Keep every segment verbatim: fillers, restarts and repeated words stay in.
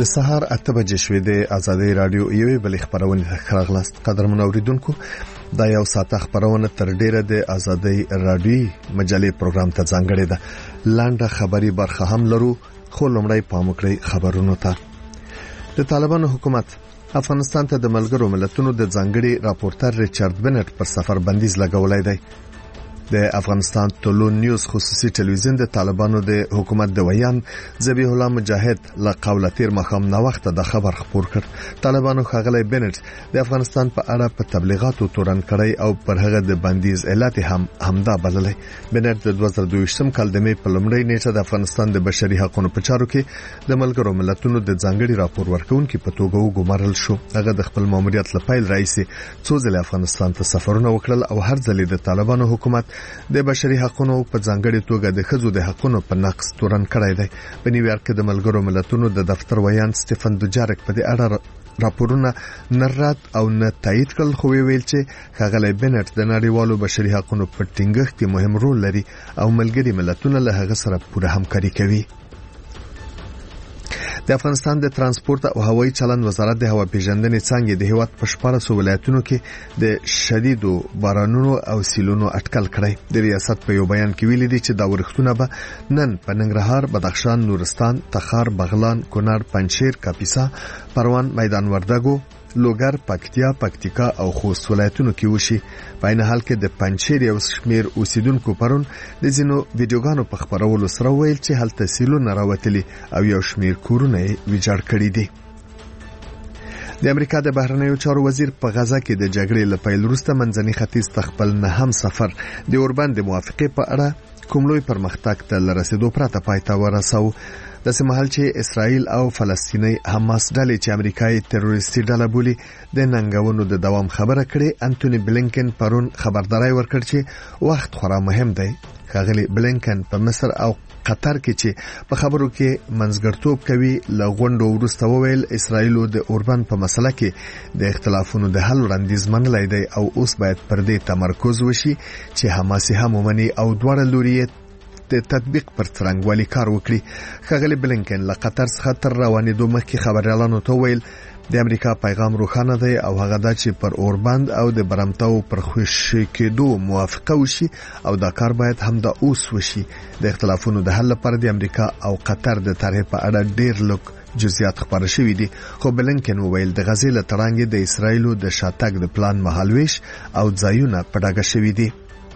د سهار اته بجې شوې د آزادۍ رادیو یوې بلې خبرونه راغلاست. قدرمن اوریدونکو، دا یو ساعت خبرونه تر ډیره د آزادۍ رادیو مجلې پروګرام ته ځانګړې ده. لاندې خبري برخه هم لرو، خو لومړی پام وکړئ خبرونو ته. د طالبانو حکومت افغانستان ته د ملګرو ملتونو د ځانګړي راپورټر ریچارډ بنټ پر سفر بندیز لګولای دی. د افغانستان ټولو نیوز خصوصي ټلویزیون د طالبانو د حکومت د ویان ذبیح الله مجاهد له قوله تیر مخام نو وخت د خبر خبر کړ. طالبانو خغلی بنټ د افغانستان په اړه په تبلیغاتو تورن کړی او پر هغه د بندیز علت هم همدا بللی. بنټ د دوه زره دوه کال د می په لومړۍ نیټه د افغانستان د بشري حقوقو په چارو کې د ملګرو ملتونو د ځانګړي راپور ورکونکو په توګه وګمارل شو. هغه د خپل ماموریت لپاره رئیس څو ځله افغانستان ته سفرونه وکړل او هر ځل د طالبانو حکومت د بشري حقوقو په ځانګړي توګه د خزو د حقوقو په نقص تورن کړی دی. په نیویارک کې د ملګرو ملتونو د دفتر ویان سټيفن دوجارک په دې اړه راپورونه نه رد او نه تایید کړل، خو ویل چې خغلی بنټ د نړیوالو بشري حقوقو په ټینګښت کې مهم رول لري او ملګري ملتونه له هغه سره پوره همکاري کوي. د افغانستان د ترانسپورت او هوایي چلند وزارت د هوا پیژندنې څنګه د هیواد په شپږ ولایتونو کې د شدیدو بارانونو او سیلونو اټکل کړی. د ریاست په یو بیان کې ویلي دي چې دا ورښتونه به نن په ننګرهار، بدخشان، نورستان، تخار، بغلان، کونړ، پنجشیر، کاپیسا، پروان، میدان وردګو، لوګر، پکتیا، پکتیکا او خوست ولایتونو کې وشي. په عین حال کې د پنجشیر یو شمیر اوسیدونکو پرون د زینو ویډیوګانو په خبرولو سره ویل چې هلته سیلونه راوتلي او یو شمیر کورونه ویجاړ کړي دي. د امریکا د بهرنیو چارو وزیر په غزا کې د جګړې له پیل وروسته منځني ختیځ تخپل نه هم سفر د اوربند د موافقه په اړه کوم لوی پرمختګ ته لرسېدو پرته پای ته ورساو. د سمحل چې اسرائیل او فلسطیني حماس ډلې چې امریکایي تروریستي ډله بولي د ننګونو د دوام خبره کړې. انټونی بلینکن پرون خبرداري ورکړ چې وخت خورا مهم دی. خغلی بلینکن په مصر او قطر کې چې په خبرو کې منځګړتوب کوي له غونډو وروسته وویل اسرائیل د اوربند په مسله کې د اختلافونو د حل وړاندیز منلای دی او اوس باید پر دې تمرکز وشي چې حماس هم ومني او دواړه لوري د تطبیق پر څرنګوالي کار وکړي. خغلی بلینکن له قطر څخه تر روانېدو مخکې خبريالانو ته ویل د امریکا پیغام روښانه دی او هغه دا چې پر اوربند او د برمتاو پر خوشی کېدو موافقه وشي او دا کار باید هم د اوس وشي. د اختلافونو د حل لپاره د امریکا او قطر د طرح په اړه ډېر لږ جزئیات خبر شوي دي، خو بلینکن وویل د غزې له تړانګې د اسرایلو د شاتګ د پلان مهالويش او ځایونه په ډاګه شوي دي.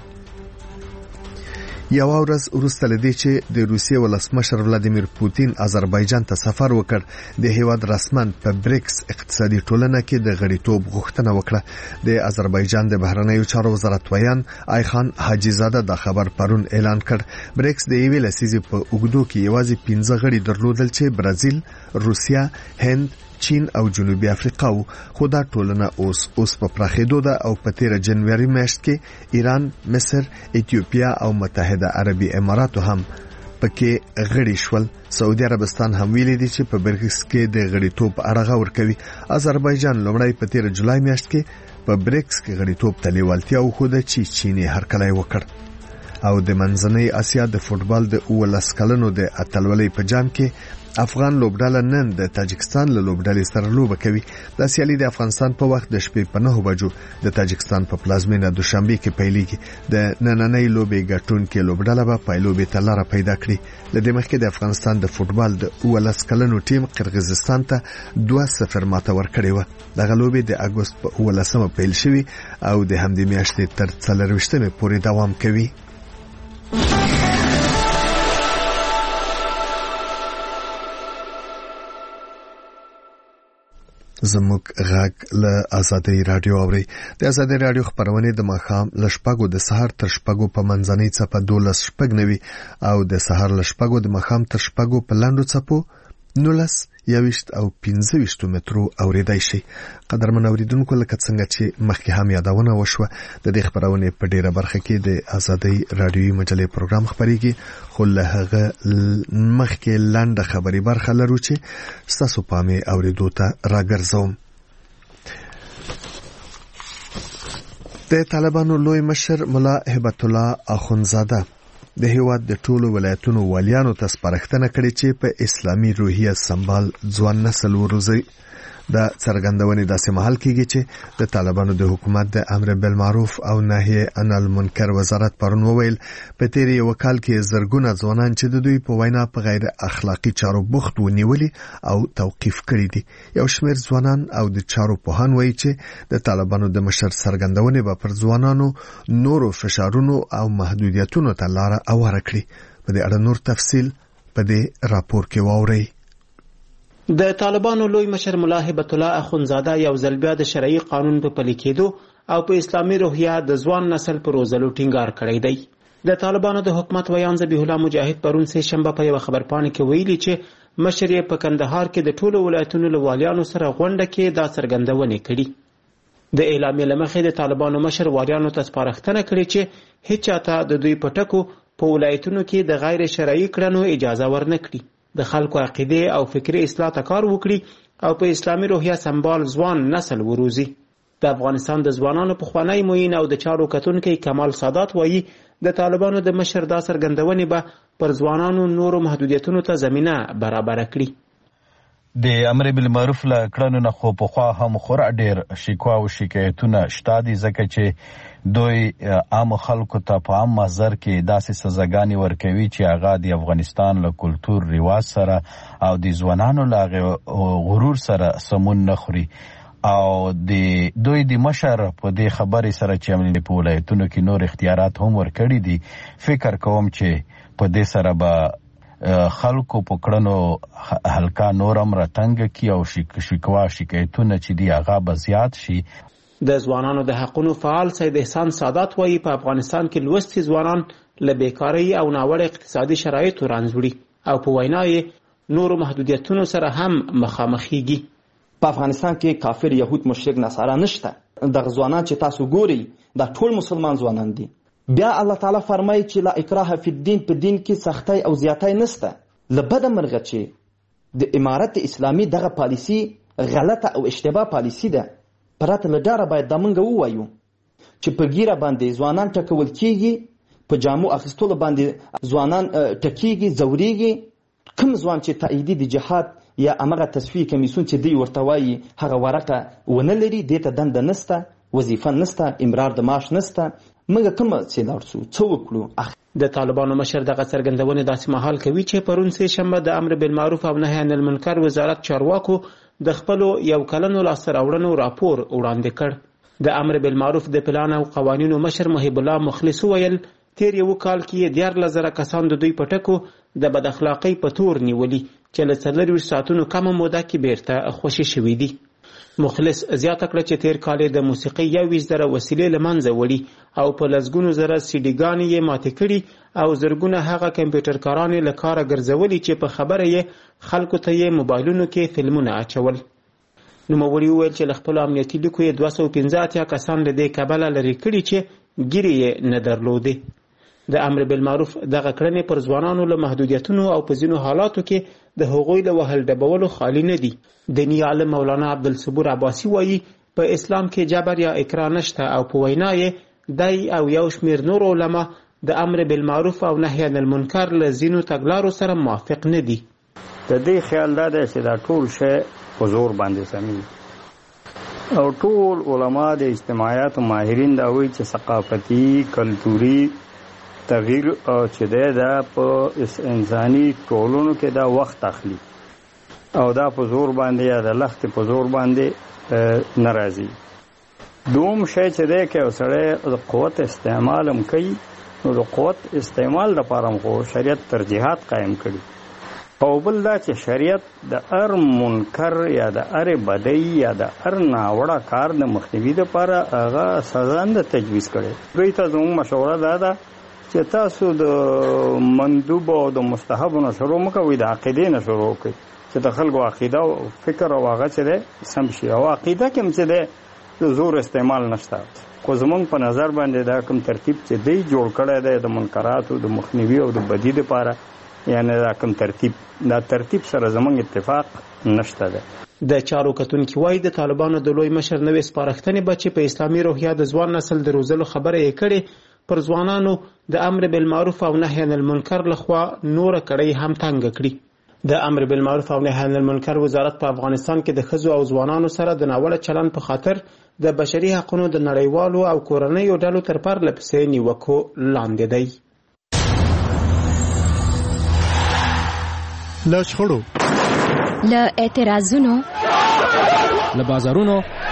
یو ورځ وروسته لدی چې د روسیې ولسمشر ولادیمیر پوتین آذربایجان ته سفر وکړ، د هیواد رسمن په بریکس اقتصادي ټولنه کې د غړیتوب غوښتنه وکړه. د آذربایجان د بهرنیو چارو وزارت ویان آیخان حاجی زاده دا خبر پرون اعلان کړ. بریکس د یوې لسیزې په اوګدو کې یوازې پنځه غړي درلودل چې برازیل، روسیا، هند، چین او جنوبي افریقا وو، خو دا ټولنه اوس اوس په پراخېدو ده او په تیر جنوري میاشت کې ایران، مصر، ایتیوپیا او متحده عربي اماراتو هم پکې غړي شول. سعودي عربستان هم ویلي دي چې په بریکس کې د غړیتوب اړه غور کوي. آذربایجان لومړی په تیر جولای میاشت کې په بریکس کې غړیتوب ته لیوالتیا وښوده چې چین هر کله وکړ. او د منځنۍ اسیا د فوټبال د اولس کلنو د اتلولۍ په جام کې افغان لوبډاله نن د تاجکستان له لوبډلې سره لوبه کوي. د سیالي د افغانستان په وخت د شپې په نهه بجو د تاجکستان په پلازمینه دوشنبه کې پیلېږي. د نننۍ لوبې ګټونکې لوبډاله به پایلوبې ته لاره پیدا کړي. له دې مخکې د افغانستان د فوټبال د اولس کلنو ټیم قرغیزستان ته دوه صفر ماته ورکړې و. دغه لوبې د اګوست په اولسمه پیل شوې او د همدې میاشتې تر څلرویشتمې پورې دوام کوي. زموږ غږ له آزادۍ رادیو اوري. د آزادۍ رادیو خبرونه د ماښام له شپږو د سهار تر شپږو په منځنۍ څپه دولس شپږ نوي او د سهار له شپږو د ماښام تر شپږو په لاندو څپو نولس یویشت او پنځه ویشت مترو اوریدای شي. قدرمن اوریدونکو، لکه څنګه چې مخکې هم یادونه وشوه، د دې خبرونه په ډیره برخه کې د آزادۍ رادیوي مجلې پروګرام خبريږي، خو له هغه مخکې لاندې خبري برخه لرو چې تاسو پامه اوریدو ته راګرځوم. د طالبانو لوی مشر مولا هبت الله اخونزاده د هیواد د ټولو ولایتونو والیانو ته سپارښتنه کړې چې په اسلامي روحیه سمبال ځوان نسل وروزي. دا څرګندونې داسې مهال کېږي چې د طالبانو د حکومت د امر بالمعروف او نهي عن المنکر وزارت پرون وویل په تیر یو کال کې زرګونه ځوانان چې د دوی په وینا په غیر اخلاقی چارو بوخت ونیولي او توقیف کړي دي. یو شمېر ځوانان او د چارو پوهان وایي چې د طالبانو د مشر څرګندونې به پر ځوانانو نورو فشارونو او محدودیتونو ته لاره هواره کړي. په دې اړه نور تفصیل په دې راپور کې واورئ. د طالبانو لوی مشر ملا هبت الله اخونزاده یو ځل بیا د شرعي قانون په پلي کېدو او په اسلامي روحیه د ځوان نسل پر روزلو ټینګار کړی دی. د طالبانو د حکومت ویان ذبیح الله مجاهد پرون سه شنبه په یو خبرپاڼه کې ویلي چې مشر یې په کندهار کې د ټولو ولایتونو له والیانو سره غونډه کې دا څرګندونې کړي. د اعلامیې له مخې د طالبانو مشر والیانو ته سپارښتنه کړې چې هیڅ چاته د دوی په ټکو په ولایتونو کې د غیر شرعي کړنو اجازه ورنکړي، د خلکو عقیده او فکری اصلاح ته کار وکړي او په اسلامي روحیه سمبال ځوان نسل وروزي. د افغانستان د ځوانانو پخوانی معین او د چارو کتونکي کمال سادات وایي د طالبانو د مشر دا څرګندونې به پر ځوانانو نورو محدودیتونو ته زمینه برابره کړي. د امر بالمعروف له کړنو نه خو پخوا هم خورا ډېر شکوا او شکایتونه شته دي، ځکه چې دوی عام خلکو ته په عام محضر کې داسې سزاګانې ورکوي چې هغه د افغانستان له کلتور رواج سره او د ځوانانو له غرور سره سمون نه خوري. او د دوی د مشر په دې خبرې سره چې امنیت په ولایتونو کې نور اختیارات هم ورکړي دي، فکر کوم چې په دې سره به خلکو په کړنو هلکا نورم راتنګ کی او شکوا شکایتونه چې دی هغه به زیات شي. د ځوانانو د حقونو فعال سید احسان سادات وایي په افغانستان کې لوستي ځوانان له بیکارۍ او ناوړه اقتصادي شرایطو رنځ وړي او په وینا یې نورو محدودیتونو سره هم مخامخېږي. په افغانستان کې کافر یهود مشرک نصارا نشته. دغه ځوانان چې تاسو ګورئ دا ټول مسلمان ځوانان دي. بیا الله تعالی فرمایي چې لا اکراه فی الدین، په دین کې سختۍ او زیاتۍ نشته. له بده مرغه چې د امارت اسلامي دغه پالیسي غلطه او اشتباه پالیسي ده. پراته له ډاره باید دا موږ ووایو چې په ګیره باندې ځوانان ټکول کېږي، په جامو اخیستلو باندې ځوانان ټکېږي، ځورېږي. کوم ځوان چې تاییدي د جهاد یا همغه تصفیې کمیسیون چې دوی ورته وایي هغه ورقه ونه لري، دې ته دنده نسته، وظیفه نسته، امرار د معاش نسته، موږ کوم څه لاړ شو څه وکړو. د طالبانو مشر دغه څرګندونې داسې مهال کوي چې پرون سه شنبه د امر بالمعروف او نهي عن المنکر وزارت چارواکو د خپلو یو کلنو لاسته راوړنو راپور وړاندې کړ. د امر بالمعروف د پلان او قوانینو مشر محب الله مخلص ویل تیر یو کال کې دیارلس زره کسان د دوی په ټکو د بد اخلاقۍ په تور نیولي چې له څلورویشت ساعتونو کمه موده کې بیرته خوشي شوي دي. مخلص زیاته کړه چې تیر کال د موسیقۍ یوویشت زره وسیلې له منځه وړي او په لسګونو زره سیډیګانې یې ماتې کړي او زرګونه هغه کمپیوټر کارانې له کاره ګرځولي چې په خبره یې خلکو ته یې موبایلونو کې فلمونه اچول. نوموړي وویل چې له خپلو امنیتي لیکو یې دوه سوه پنځه اتیا کسان له دې کبله لرې کړي چې ګیرې یې نه درلودې. د امر بالمعروف دغه کړنې پر ځوانانو له محدودیتونو او په ځینو حالاتو کې د هغوی له وهل ډبولو خالي نه دي. دیني عالم مولانا عبدالصبور عباسي وایي په اسلام کې جبر یا اکراه نشته او په وینا یې دی او یو شمېر نور علما د امر بالمعروف او نهي عن المنکر له ځینو تګلارو سره موافق نه دي. د دې خیال دا دی چې دا ټول شی په زور باندې سمي او ټول علما د اجتماعیاتو ماهرین دا وایي چې ثقافتي کلتوري تغییر چې دی دا په انساني ټولنو کې دا وخت اخلي او دا په زور باندې یا د لختې په زور باندې نه راځي. دوم شی چې دی که یو سړی د قوت استعمال هم کوي نو د قوت استعمال لپاره هم خو شریعت ترجیحات قایم کړي او بل دا چې شریعت د هر منکر یا د هر بدۍ یا د هر ناوړه کار د مخنیوي لپاره هغه سزا نه تجویز کړي. دوی ته زموږ مشوره دا ده چې تاسو د مندوب او د مستحب نه شروع مه کوئ، د عقیدې نه شروع وکړئ چې د خلکو عقیده او فکر او هغه چې دی سم شي. او عقیده کې هم چې دی د زور استعمال نشته، خو زمونږ په نظر باندې دا کوم ترتیب چې دی جوړ کړی دی د منکراتو د مخنیوي او د بدي دپاره، یعنی دا کوم ترتیب دا ترتیب سره زمونږ اتفاق نشته دی. د چارو کتونکي وایي د طالبانو د لوی مشر نوې سپارښتنې به چې په اسلامي روحیه د ځوان نسل د روزلو خبره یې کړې پر ځوانانو د امر بالمعروف او نهی عن المنکر لخوا نور کړی هم تنګ کړي. د امر بالمعروف او نهی عن المنکر وزارت په افغانستان کې د ښځو او ځوانانو سره د ناوړه چلند په خاطر د بشري حقوقو د نړیوالو او کورنیو ډلو تر پرله پسې نیوکو لاندې دی. له شخړو، له اعتراضونو، له بازارونو،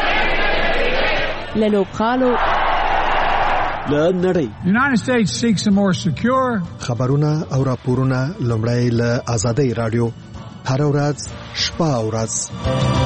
له لوبغالو، له نړۍ. United States seeks a more secure خبرونه او راپورونه لومړی له آزادۍ رادیو هر ورځ شپه او ورځ.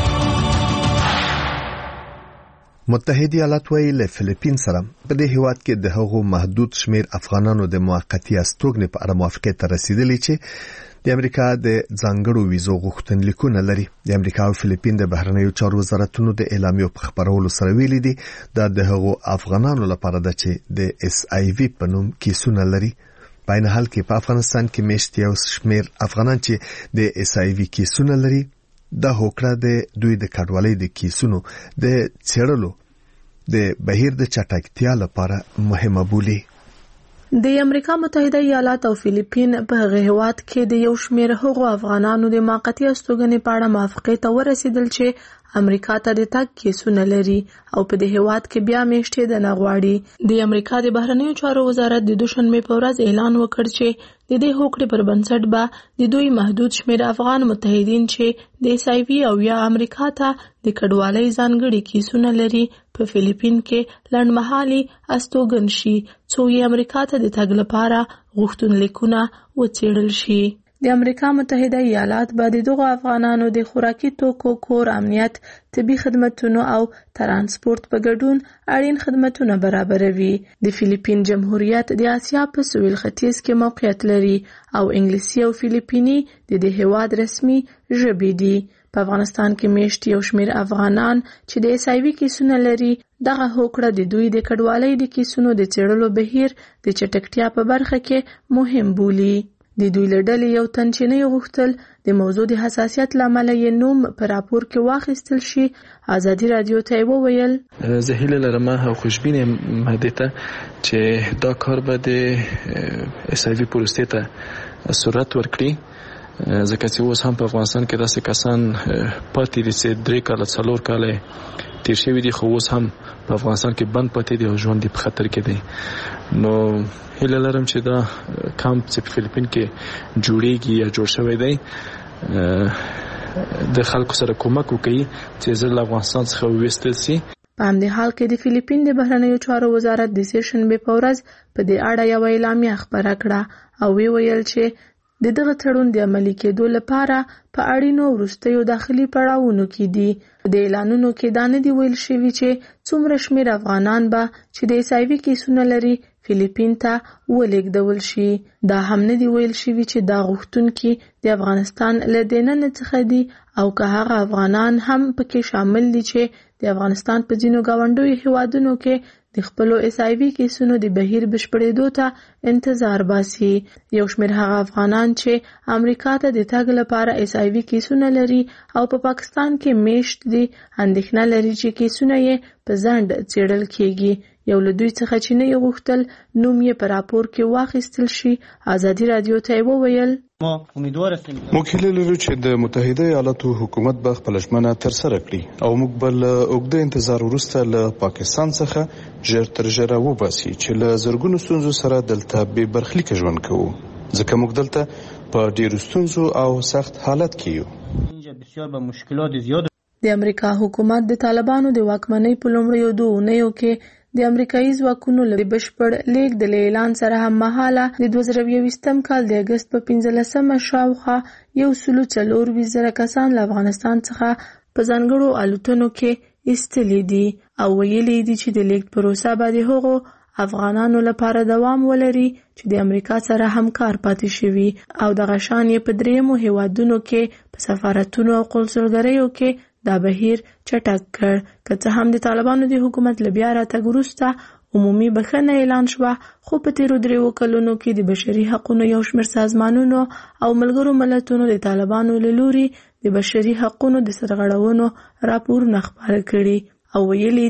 متحده ایالات وایي له فلیپین سره په دې هیواد کې د هغو محدود شمیر افغانانو د موقتی استوګنې په اړه موافقت ته رسیدلی چې د امریکا د ځانګړو ویزو غوښتنلیکونه لري. د امریکا او فلیپین د بهرنیو چارو وزارتونو د اعلامیو په خبرولو سره ویلي دي دا د هغو افغانانو لپاره ده چې د اس آی وی په نوم کیسونه لري. په عین حال کې په افغانستان کې میشت یو شمیر افغانان چې د اس آی وی کیسونه لري د هوکړه د دوی د کډوالۍ د کیسونو د څېړلو د بهیر د چټکتیا لپاره مهمه بولي. د امریکا متحده ایالات او فلیپین په هغه هیواد کې د یو شمېر هغو افغانانو د موقتی استوګنې په اړه موافقې ته ورسېدل چې امریکا ته د تګ کیسونه لري او په دې هیواد کې بیا میشتې د نغواړي. د امریکا د بهرنیو چارو وزارت د دوشنبه په ورځ اعلان وکړ چې د دې هوکړې پر بنسټ به د دوی محدود شمېر افغان متحدین چې د اس آی وی او یا امریکا ته د کډوالۍ ځانګړي کیسونه لري په فلیپین کې لنډمهالي استوګن شي څو یې امریکا ته د تګ لپاره غوښتنلیکونه وڅېړل شي. د امریکا متحده ایالات به د دغو افغانانو د خوراکي توکو، کور، امنیت، طبي خدمتونو او ترانسپورت په ګډون اړین خدمتونه برابروي. د فلیپین جمهوریت د آسیا په سویل ختیځ کې موقعیت لري او انګلیسي او فلیپیني د دې هیواد رسمي ژبې دي. په افغانستان کې میشت یو شمېر افغانان چې د اس آی وی کیسونه لري دغه هوکړه د دوی د کډوالۍ د کیسونو د څېړلو بهیر د چټکتیا په برخه کې مهم بولي. د دوی له ډلې یو تن چې نه غوښتل د موضوع د حساسیت له امله یې نوم په راپور کې واخیستل شي ازادي رادیو ته وویل زه هیله لرم او خوشبین یم مهدي ته چې دا کار به د اس آی وی پروسې ته سرعت ورکړي ځکه چې اوس هم په افغانستان کې داسې کسان پاتې دي چې درې کاله څلور کاله تیر شوي دي خو اوس هم په افغانستان کې بند پاتې دي او ژوند یې په خطر کې دی. نو هیله لرم چې دا کامپ چې په فلیپین کې جوړیږي یا جوړ شوی دی د خلکو سره کومک وکړي چې زر له افغانستان څخه وویستل شي. په همدې حال کې د فلیپین د بهرنیو چارو وزارت د سې شنبې په ورځ په دې اړه یو اعلامیه خپره کړه او وی ویل چې د دغه تړون د عملي کېدو لپاره په اړینو وروستیو داخلي پړاوونو کې دي. د اعلانونو کې دا نه دی ویل شوي چې څومره شمېر افغانان به چې د اس آی وی کیسونه لري فلیپین ته ولېږدول شي. دا هم نه دی ویل شوي چې دا غوښتونکي د افغانستان له دننه څخه دي او که هغه افغانان هم پکې شامل دي چې د افغانستان په ځینو ګاونډیو هیوادونو کې د خپلو اس آی وی کیسونو د بهیر بشپړېدو ته انتظار باسي. یو شمېر هغه افغانان چې امریکا ته د تګ لپاره اس آی وی کیسونه لري او په پاکستان کې میشت دي اندېښنه لري چې کیسونه یې په ځنډ څېړل کیږي. یو له دوی څخه چې نه یې غوښتل نوم یې په راپور کې واخیستل شي ازادي رادیو ته یې وویل موږ هیله لرو چې د متحده ایالاتو حکومت به خپله ژمنه ترسره کړي او موږ به له اوږده انتظار وروسته له پاکستان څخه ژر تر ژره وباسي چې له زرګونو ستونزو سره دلته بې برخلیکه ژوند کوو ځکه موږ دلته په ډېرو ستونزو او سخت حالت کې یو. د امریکا حکومت د طالبانو د واکمنۍ په لومړیو دوه اونیو کې د امریکایي ځواکونو له بشپړ لیږد له اعلان سره هممهاله د دوه زره یوویشتم کال د اګست په پنځلسمه شاوخوا یو سلو څلورویشت زره کسان له افغانستان څخه په ځانګړو الوتنو کې ایستلي دي او ویلي دي چې د لیږد پروسه به د هغو افغانانو لپاره دوام ولري چې د امریکا سره همکار پاتې شوي او دغه شان یې په دریمو هیوادونو کې په سفارتونو او قونسلګریو کې دا بهیر چټک کړ. که څه هم د طالبانو د حکومت له بیا راتګ وروسته عمومي بخښنه اعلان شوه خو په تیرو دریو کلونو کې د بشري حقوقو یو شمېر سازمانونو او ملګرو ملتونو د طالبانو له لوري د بشري حقوقو د سرغړونو راپورونه خپاره کړي او ویلي